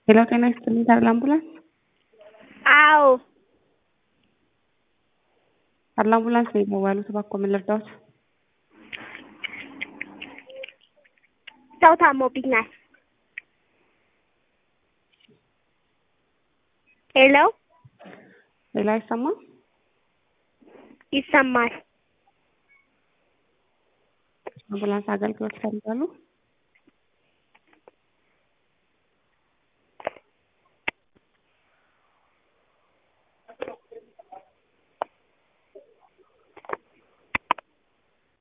ሄሎ ጤና ይስጥልኝ ታዲያ አምቡላንስ አዎ አምቡላንስ ነው የደወሉት እባክዎ ምን ልርዳዎት? ሰው ታሞብኛል። ሄሎ አይሰማም? ይሰማል። አምቡላንስ አገልግሎት ይፈልጋሉ?